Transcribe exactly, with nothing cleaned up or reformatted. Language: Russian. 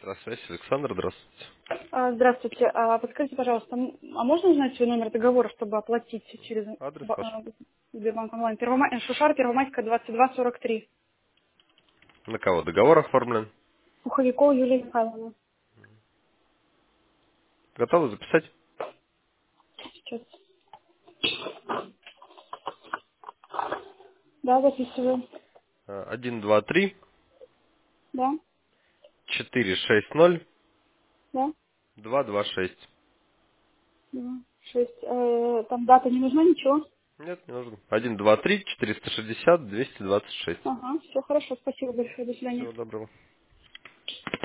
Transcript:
Здравствуйте, Александр, здравствуйте. А, Здравствуйте. А, Подскажите, пожалуйста, м- а можно узнать свой номер договора, чтобы оплатить через Адрес ба- ваш? а, Сбербанк онлайн? Первома- э, Шушар, Первомайская, двадцать два сорок три. На кого договор оформлен? Пуховикова Юлия Михайловна. Готовы записать? Сейчас. Да, записываю. Э, один, два, три, Да, четыре, шесть, ноль, да, два, два, шесть. два, шесть. Э, Там дата не нужна, ничего? Нет, не нужно. один, два, три, четыреста шестьдесят, двести двадцать шесть. Ага, все хорошо, спасибо большое, до свидания. Всего доброго.